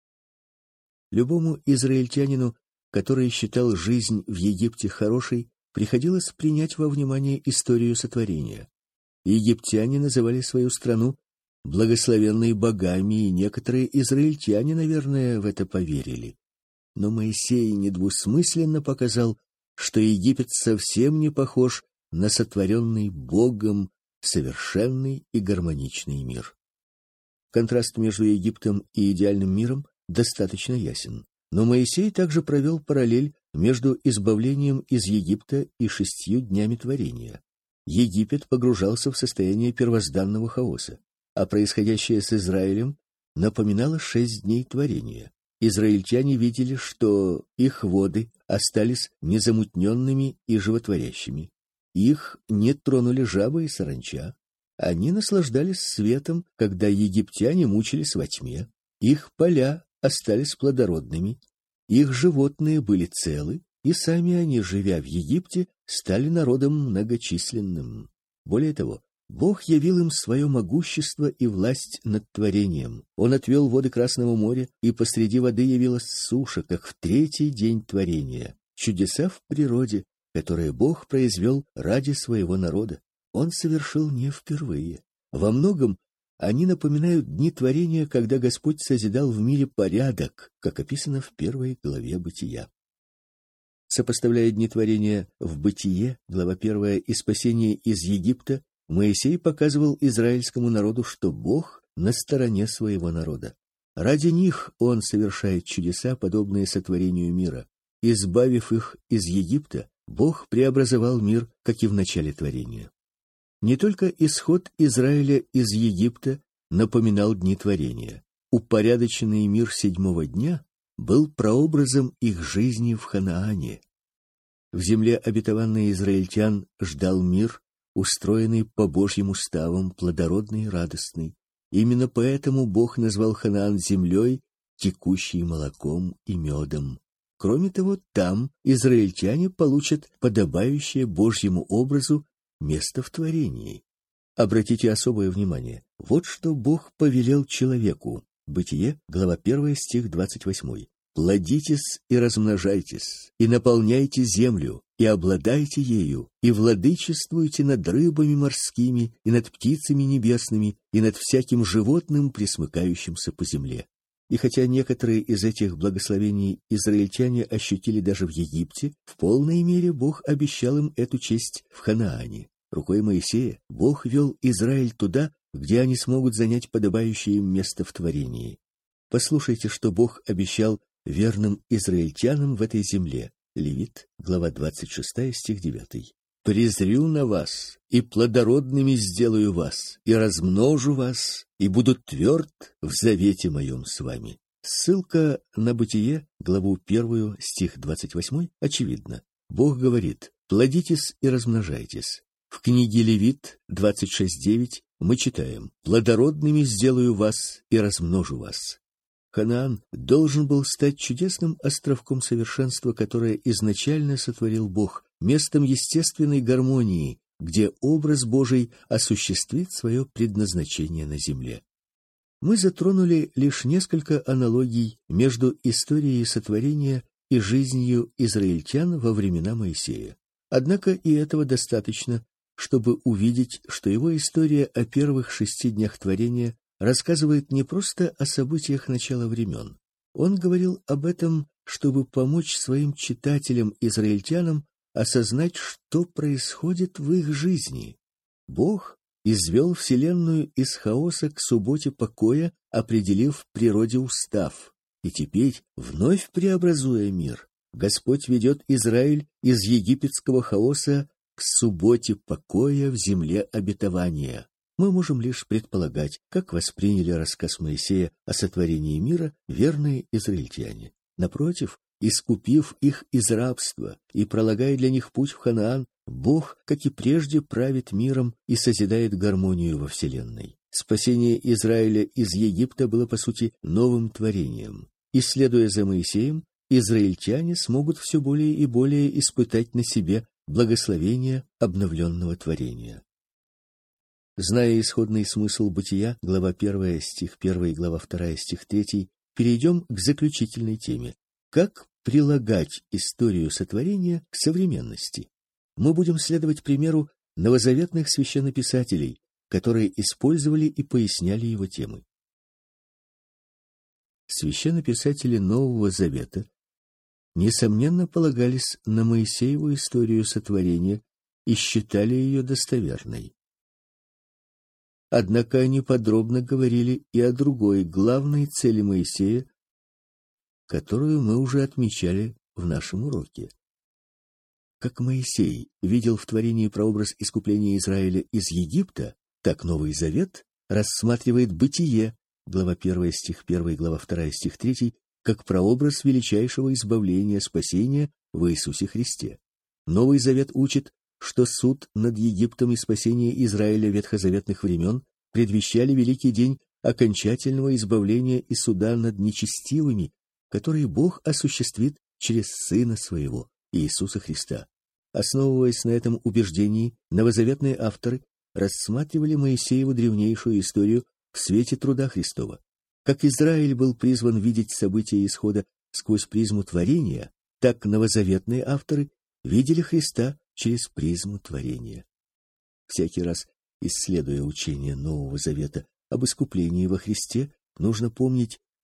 Любому израильтянину, который считал жизнь в Египте хорошей, приходилось принять во внимание историю сотворения. Египтяне называли свою страну благословенной богами, и некоторые израильтяне, наверное, в это поверили. Но Моисей недвусмысленно показал, что Египет совсем не похож на сотворенный Богом совершенный и гармоничный мир. Контраст между Египтом и идеальным миром достаточно ясен. Но Моисей также провел параллель между избавлением из Египта и шестью днями творения. Египет погружался в состояние первозданного хаоса, а происходящее с Израилем напоминало шесть дней творения. Израильтяне видели, что их воды остались незамутненными и животворящими. Их не тронули жабы и саранча. Они наслаждались светом, когда египтяне мучились во тьме. Их поля остались плодородными, их животные были целы, и сами они, живя в Египте, стали народом многочисленным. Более того, Бог явил им свое могущество и власть над творением. Он отвел воды Красного моря, и посреди воды явилась суша, как в третий день творения. Чудеса в природе, которые Бог произвел ради своего народа, Он совершил не впервые. Во многом они напоминают дни творения, когда Господь созидал в мире порядок, как описано в первой главе Бытия. Сопоставляя дни творения в Бытие, глава первая, и спасение из Египта, Моисей показывал израильскому народу, что Бог на стороне своего народа. Ради них он совершает чудеса, подобные сотворению мира. Избавив их из Египта, Бог преобразовал мир, как и в начале творения. Не только исход Израиля из Египта напоминал дни творения. Упорядоченный мир седьмого дня был прообразом их жизни в Ханаане. В земле обетованной израильтян ждал мир, устроенный по Божьим уставам, плодородный и радостный. Именно поэтому Бог назвал Ханаан землей, текущей молоком и медом. Кроме того, там израильтяне получат подобающее Божьему образу место в творении. Обратите особое внимание. Вот что Бог повелел человеку. Бытие, глава первая, стих двадцать восемь. «Плодитесь и размножайтесь, и наполняйте землю, и обладайте ею, и владычествуйте над рыбами морскими, и над птицами небесными, и над всяким животным, пресмыкающимся по земле». И хотя некоторые из этих благословений израильтяне ощутили даже в Египте, в полной мере Бог обещал им эту честь в Ханаане. Рукой Моисея Бог вел Израиль туда, где они смогут занять подобающее им место в творении. Послушайте, что Бог обещал верным израильтянам в этой земле. Левит, глава двадцать шесть, стих девять. «Презрю на вас, и плодородными сделаю вас, и размножу вас, и буду тверд в завете моем с вами». Ссылка на Бытие, главу первую, стих двадцать восемь, очевидна. Бог говорит: «Плодитесь и размножайтесь». В книге Левит двадцать шесть девять мы читаем: «Плодородными сделаю вас и размножу вас». Ханаан должен был стать чудесным островком совершенства, которое изначально сотворил Бог, местом естественной гармонии, где образ Божий осуществит свое предназначение на земле. Мы затронули лишь несколько аналогий между историей сотворения и жизнью израильтян во времена Моисея. Однако и этого достаточно, чтобы увидеть, что его история о первых шести днях творения рассказывает не просто о событиях начала времен. Он говорил об этом, чтобы помочь своим читателям-израильтянам осознать, что происходит в их жизни. Бог извел вселенную из хаоса к субботе покоя, определив в природе устав. И теперь, вновь преобразуя мир, Господь ведет Израиль из египетского хаоса к субботе покоя в земле обетования. Мы можем лишь предполагать, как восприняли рассказ Моисея о сотворении мира верные израильтяне. Напротив, искупив их из рабства и пролагая для них путь в Ханаан, Бог, как и прежде, правит миром и созидает гармонию во вселенной. Спасение Израиля из Египта было, по сути, новым творением. И, следуя за Моисеем, израильтяне смогут все более и более испытать на себе благословение обновленного творения. Зная исходный смысл Бытия, глава первая, стих первый, глава вторая, стих третий, перейдем к заключительной теме. Как прилагать историю сотворения к современности? Мы будем следовать примеру новозаветных священнописателей, которые использовали и поясняли его темы. Священнописатели Нового Завета несомненно полагались на Моисееву историю сотворения и считали ее достоверной. Однако они подробно говорили и о другой главной цели Моисея, которую мы уже отмечали в нашем уроке. Как Моисей видел в творении прообраз искупления Израиля из Египта, так Новый Завет рассматривает Бытие, глава первая, стих первый, глава вторая, стих третий, как прообраз величайшего избавления, спасения в Иисусе Христе. Новый Завет учит, что суд над Египтом и спасение Израиля ветхозаветных времен предвещали великий день окончательного избавления и суда над нечестивыми, который Бог осуществит через Сына Своего, Иисуса Христа. Основываясь на этом убеждении, новозаветные авторы рассматривали Моисееву древнейшую историю в свете труда Христова. Как Израиль был призван видеть события исхода сквозь призму творения, так новозаветные авторы видели Христа через призму творения. Всякий раз, исследуя учение Нового Завета об искуплении во Христе, нужно помнить,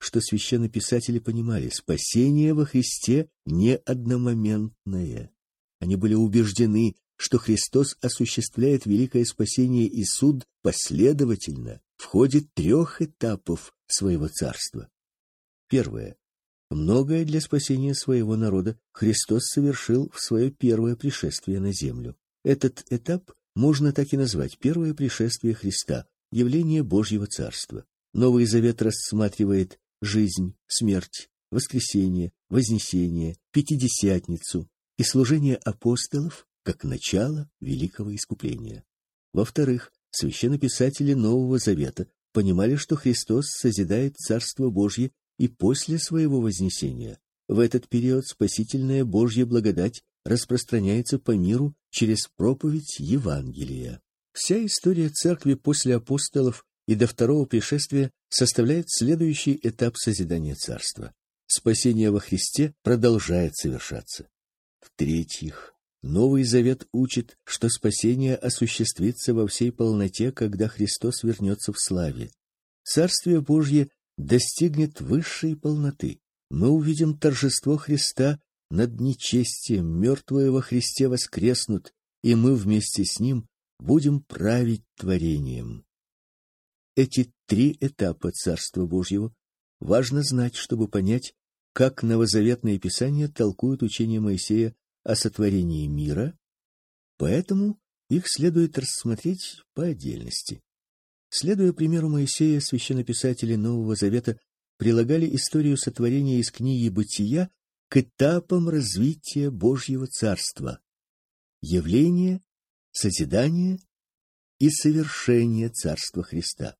что священнописатели понимали: спасение во Христе не одномоментное. Они были убеждены, что Христос осуществляет великое спасение и суд последовательно, в ходе трех этапов своего царства. Первое. Многое для спасения своего народа Христос совершил в свое первое пришествие на землю. Этот этап можно так и назвать: первое пришествие Христа, явление Божьего Царства. Новый Завет рассматривает жизнь, смерть, воскресение, вознесение, Пятидесятницу и служение апостолов как начало великого искупления. Во-вторых, священнописатели Нового Завета понимали, что Христос созидает Царство Божье и после своего вознесения. В этот период спасительная Божья благодать распространяется по миру через проповедь Евангелия. Вся история церкви после апостолов и до второго пришествия составляет следующий этап созидания царства. Спасение во Христе продолжает совершаться. В-третьих, Новый Завет учит, что спасение осуществится во всей полноте, когда Христос вернется в славе. Царствие Божье достигнет высшей полноты. Мы увидим торжество Христа над нечестием, мертвые во Христе воскреснут, и мы вместе с Ним будем править творением. Эти три этапа Царства Божьего важно знать, чтобы понять, как новозаветные писания толкуют учение Моисея о сотворении мира, поэтому их следует рассмотреть по отдельности. Следуя примеру Моисея, священнописатели Нового Завета прилагали историю сотворения из книги Бытия к этапам развития Божьего Царства: явление, созидание и совершение Царства Христа.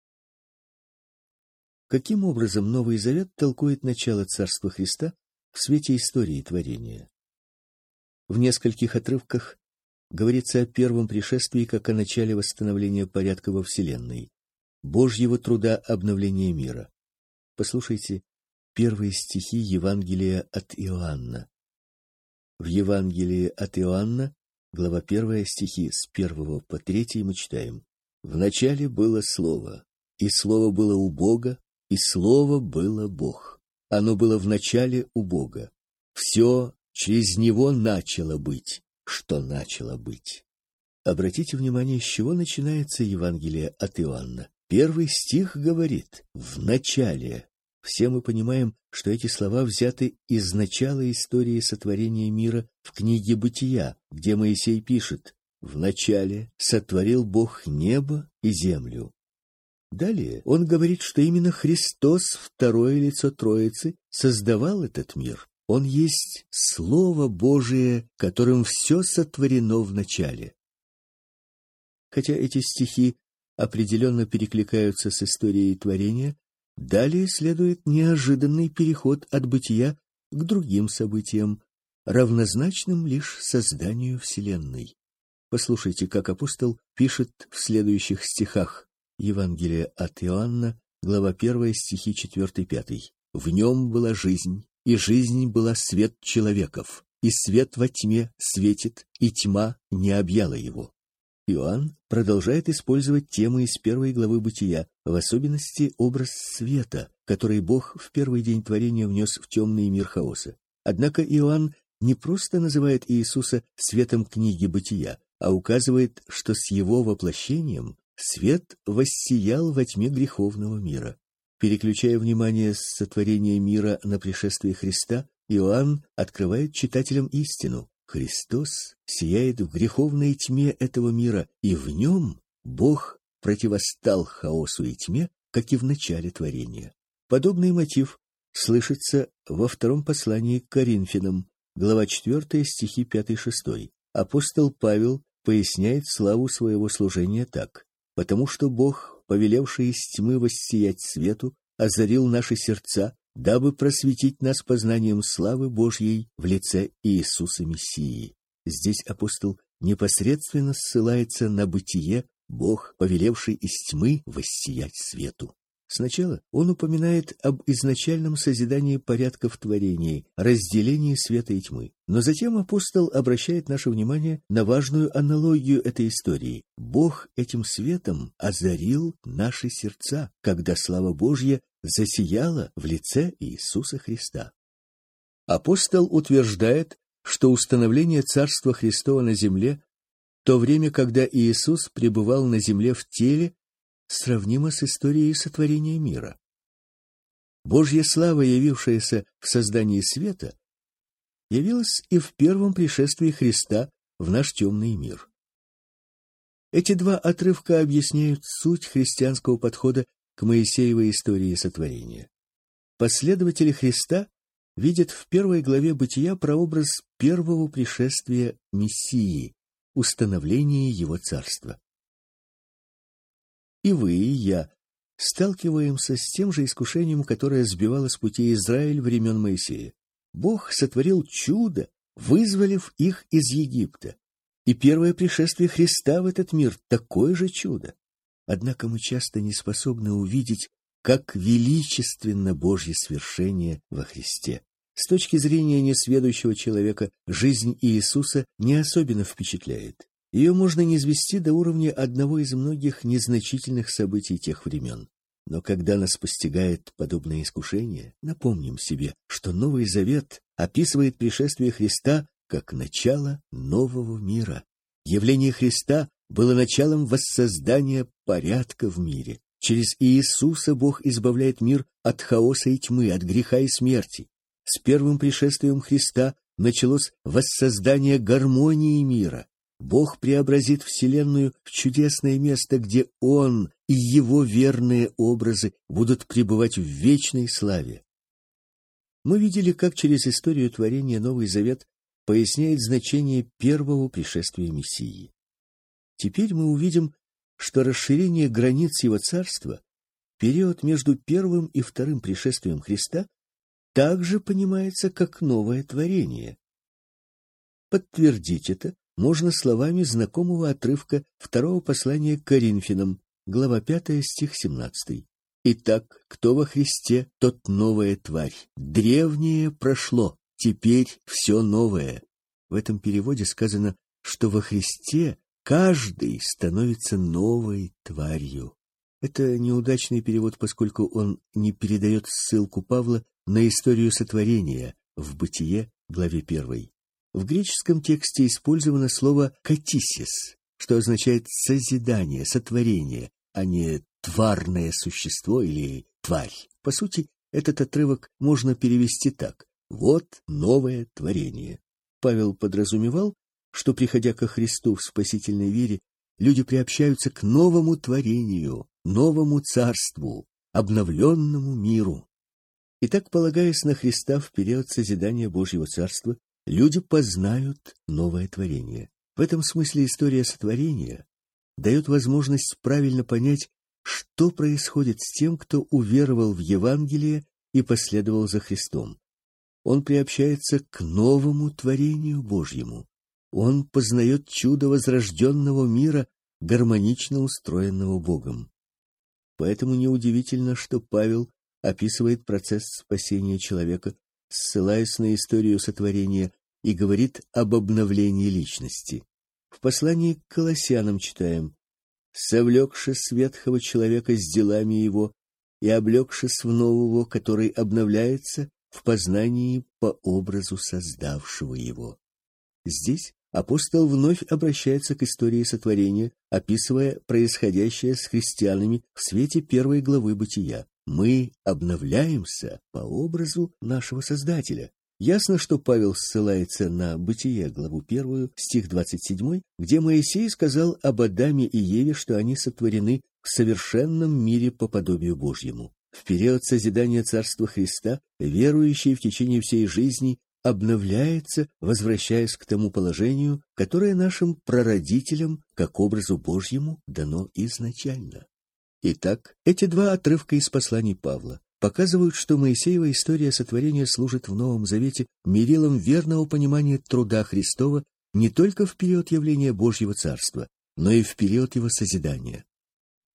Каким образом Новый Завет толкует начало Царства Христа в свете истории творения? В нескольких отрывках говорится о первом пришествии как о начале восстановления порядка во Вселенной, Божьего труда обновления мира. Послушайте первые стихи Евангелия от Иоанна. В Евангелии от Иоанна, глава первая, стихи с первого по третий мы читаем: «Вначале было Слово, и Слово было у Бога, и Слово было Бог. Оно было в начале у Бога. Все через Него начало быть, что начало быть». Обратите внимание, с чего начинается Евангелие от Иоанна. Первый стих говорит «в начале». Все мы понимаем, что эти слова взяты из начала истории сотворения мира в книге Бытия, где Моисей пишет: «В начале сотворил Бог небо и землю». Далее он говорит, что именно Христос, второе лицо Троицы, создавал этот мир. Он есть Слово Божие, которым все сотворено в начале. Хотя эти стихи определенно перекликаются с историей творения, далее следует неожиданный переход от бытия к другим событиям, равнозначным лишь созданию Вселенной. Послушайте, как апостол пишет в следующих стихах Евангелия от Иоанна, глава первая, стихи четыре-пять. «В нем была жизнь, и жизнь была свет человеков, и свет во тьме светит, и тьма не объяла его». Иоанн продолжает использовать темы из первой главы Бытия, в особенности образ света, который Бог в первый день творения внес в темный мир хаоса. Однако Иоанн не просто называет Иисуса светом книги Бытия, а указывает, что с его воплощением свет воссиял во тьме греховного мира. Переключая внимание с сотворения мира на пришествие Христа, Иоанн открывает читателям истину: Христос сияет в греховной тьме этого мира, и в нем Бог противостал хаосу и тьме, как и в начале творения. Подобный мотив слышится во втором послании к Коринфянам, глава четвёртая, стихи пять-шесть. Апостол Павел поясняет славу своего служения так: «Потому что Бог, повелевший из тьмы воссиять свету, озарил наши сердца, дабы просветить нас познанием славы Божьей в лице Иисуса Мессии». Здесь апостол непосредственно ссылается на бытие, Бог, повелевший из тьмы воссиять свету. Сначала он упоминает об изначальном созидании порядка в творении, разделении света и тьмы. Но затем апостол обращает наше внимание на важную аналогию этой истории. Бог этим светом озарил наши сердца, когда слава Божья засияла в лице Иисуса Христа. Апостол утверждает, что установление Царства Христова на земле, то время, когда Иисус пребывал на земле в теле, сравнимо с историей сотворения мира. Божья слава, явившаяся в создании света, явилась и в первом пришествии Христа в наш темный мир. Эти два отрывка объясняют суть христианского подхода к Моисеевой истории сотворения. Последователи Христа видят в первой главе Бытия прообраз первого пришествия Мессии, установления его царства. И вы, и я сталкиваемся с тем же искушением, которое сбивало с пути Израиль времен Моисея. Бог сотворил чудо, вызволив их из Египта. И первое пришествие Христа в этот мир — такое же чудо. Однако мы часто не способны увидеть, как величественно Божье свершение во Христе. С точки зрения несведущего человека, жизнь Иисуса не особенно впечатляет. Ее можно низвести до уровня одного из многих незначительных событий тех времен. Но когда нас постигает подобное искушение, напомним себе, что Новый Завет описывает пришествие Христа как начало нового мира. Явление Христа было началом воссоздания порядка в мире. Через Иисуса Бог избавляет мир от хаоса и тьмы, от греха и смерти. С первым пришествием Христа началось воссоздание гармонии мира. Бог преобразит вселенную в чудесное место, где Он и Его верные образы будут пребывать в вечной славе. Мы видели, как через историю творения Новый Завет поясняет значение первого пришествия Мессии. Теперь мы увидим, что расширение границ Его царства, период между первым и вторым пришествием Христа, также понимается как новое творение. Подтвердить это можно словами знакомого отрывка второго послания к Коринфянам, глава пятая, стих семнадцатый. «Итак, кто во Христе, тот новая тварь. Древнее прошло, теперь все новое». В этом переводе сказано, что во Христе каждый становится новой тварью. Это неудачный перевод, поскольку он не передает ссылку Павла на историю сотворения в Бытие, главе первой. В греческом тексте использовано слово «катисис», что означает «созидание», «сотворение», а не «тварное существо» или «тварь». По сути, этот отрывок можно перевести так: «Вот новое творение». Павел подразумевал, что, приходя ко Христу в спасительной вере, люди приобщаются к новому творению, новому царству, обновленному миру. Итак, полагаясь на Христа в период созидания Божьего царства, люди познают новое творение. В этом смысле история сотворения дает возможность правильно понять, что происходит с тем, кто уверовал в Евангелие и последовал за Христом. Он приобщается к новому творению Божьему. Он познает чудо возрожденного мира, гармонично устроенного Богом. Поэтому неудивительно, что Павел описывает процесс спасения человека, ссылаясь на историю сотворения, и говорит об обновлении личности. В послании к Колоссянам читаем: «Совлекшись ветхого человека с делами его и облегшись в нового, который обновляется в познании по образу создавшего его». Здесь апостол вновь обращается к истории сотворения, описывая происходящее с христианами в свете первой главы Бытия. Мы обновляемся по образу нашего Создателя. Ясно, что Павел ссылается на Бытие, главу первую, стих двадцать семь, где Моисей сказал об Адаме и Еве, что они сотворены в совершенном мире по подобию Божьему. В период созидания Царства Христа верующий в течение всей жизни обновляется, возвращаясь к тому положению, которое нашим прародителям, как образу Божьему, дано изначально. Итак, эти два отрывка из посланий Павла показывают, что Моисеева история сотворения служит в Новом Завете мерилом верного понимания труда Христова не только в период явления Божьего Царства, но и в период его созидания.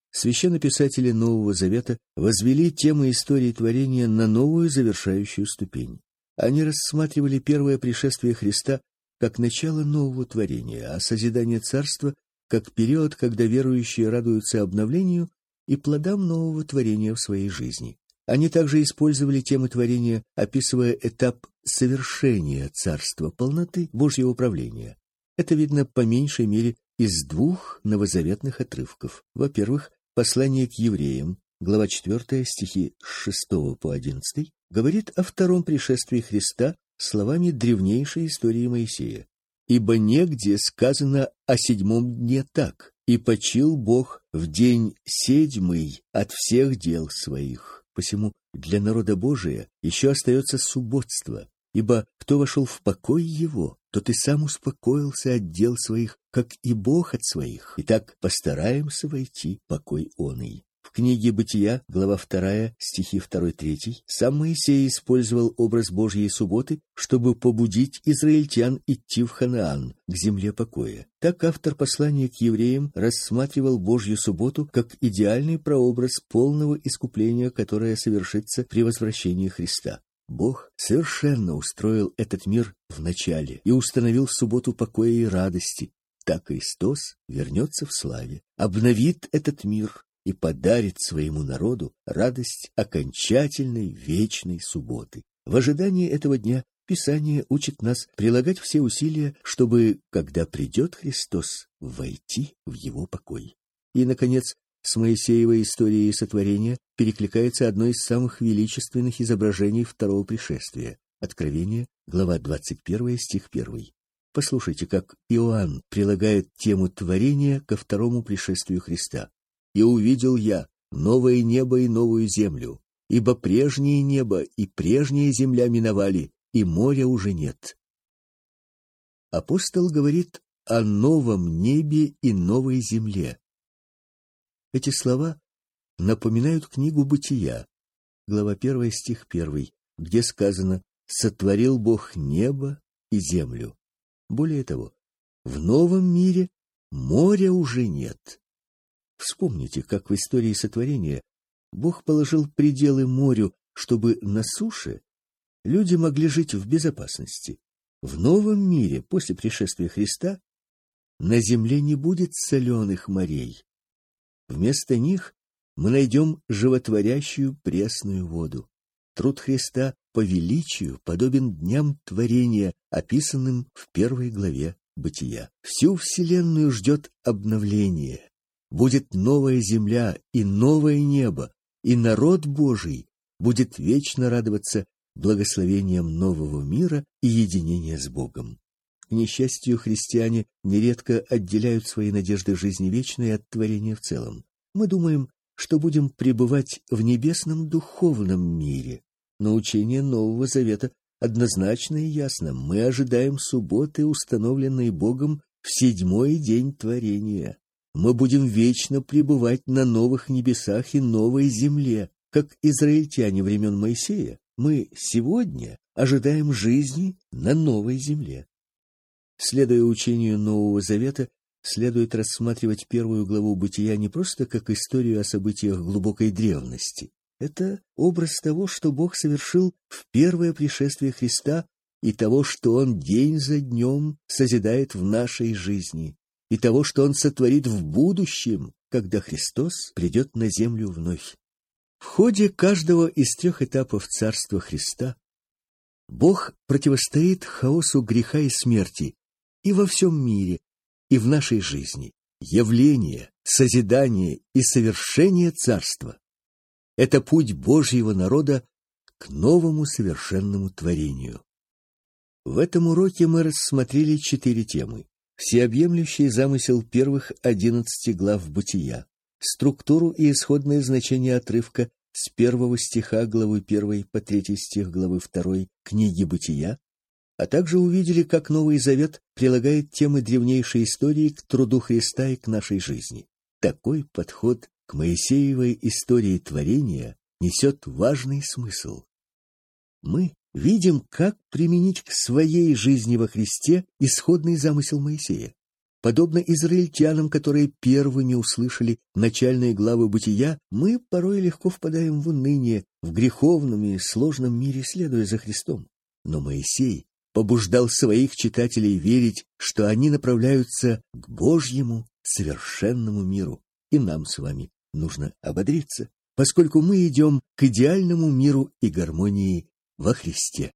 Священнописатели Нового Завета возвели темы истории творения на новую завершающую ступень. Они рассматривали первое пришествие Христа как начало нового творения, а созидание царства как период, когда верующие радуются обновлению и плодам нового творения в своей жизни. Они также использовали темы творения, описывая этап совершения царства, полноты Божьего правления. Это видно по меньшей мере из двух новозаветных отрывков. Во-первых, послание к евреям, глава четвёртая, стихи с шестого по одиннадцатый, говорит о втором пришествии Христа словами древнейшей истории Моисея. «Ибо негде сказано о седьмом дне так, и почил Бог в день седьмый от всех дел своих». Посему для народа Божия еще остается субботство, ибо кто вошел в покой его, тот и сам успокоился от дел своих, как и Бог от своих. Итак, постараемся войти в покой оный. В книге Бытия, глава вторая, стихи два-три, сам Моисей использовал образ Божьей субботы, чтобы побудить израильтян идти в Ханаан, к земле покоя. Так автор послания к евреям рассматривал Божью субботу как идеальный прообраз полного искупления, которое совершится при возвращении Христа. Бог совершенно устроил этот мир в начале и установил в субботу покоя и радости. Так Христос вернется в славе, обновит этот мир и подарит своему народу радость окончательной вечной субботы. В ожидании этого дня Писание учит нас прилагать все усилия, чтобы, когда придет Христос, войти в его покой. И, наконец, с Моисеевой историей сотворения перекликается одно из самых величественных изображений второго пришествия. Откровение, глава двадцать первая, стих первый. Послушайте, как Иоанн прилагает тему творения ко второму пришествию Христа. «И увидел я новое небо и новую землю, ибо прежнее небо и прежняя земля миновали, и моря уже нет». Апостол говорит о новом небе и новой земле. Эти слова напоминают книгу Бытия, глава первая, стих первый, где сказано: «Сотворил Бог небо и землю». Более того, в новом мире моря уже нет. Вспомните, как в истории сотворения Бог положил пределы морю, чтобы на суше люди могли жить в безопасности. В новом мире, после пришествия Христа, на земле не будет соленых морей. Вместо них мы найдем животворящую пресную воду. Труд Христа по величию подобен дням творения, описанным в первой главе Бытия. Всю вселенную ждет обновление. Будет новая земля и новое небо, и народ Божий будет вечно радоваться благословением нового мира и единения с Богом. К несчастью, христиане нередко отделяют свои надежды жизни вечной от творения в целом. Мы думаем, что будем пребывать в небесном духовном мире, но учение Нового Завета однозначно и ясно. Мы ожидаем субботы, установленной Богом в седьмой день творения. Мы будем вечно пребывать на новых небесах и новой земле. Как израильтяне времен Моисея, мы сегодня ожидаем жизни на новой земле. Следуя учению Нового Завета, следует рассматривать первую главу Бытия не просто как историю о событиях глубокой древности. Это образ того, что Бог совершил в первое пришествие Христа, и того, что Он день за днем созидает в нашей жизни, и того, что Он сотворит в будущем, когда Христос придет на землю вновь. В ходе каждого из трех этапов Царства Христа Бог противостоит хаосу греха и смерти и во всем мире, и в нашей жизни. Явление, созидание и совершение Царства — это путь Божьего народа к новому совершенному творению. В этом уроке мы рассмотрели четыре темы: всеобъемлющий замысел первых одиннадцати глав Бытия, структуру и исходное значение отрывка с первого стиха главы первой по третий стих главы второй книги Бытия, а также увидели, как Новый Завет прилагает темы древнейшей истории к труду Христа и к нашей жизни. Такой подход к Моисеевой истории творения несет важный смысл. Мы видим, как применить к своей жизни во Христе исходный замысел Моисея. Подобно израильтянам, которые первыми услышали начальные главы Бытия, мы порой легко впадаем в уныние в греховном и сложном мире, следуя за Христом. Но Моисей побуждал своих читателей верить, что они направляются к Божьему совершенному миру. И нам с вами нужно ободриться, поскольку мы идем к идеальному миру и гармонии во Христе.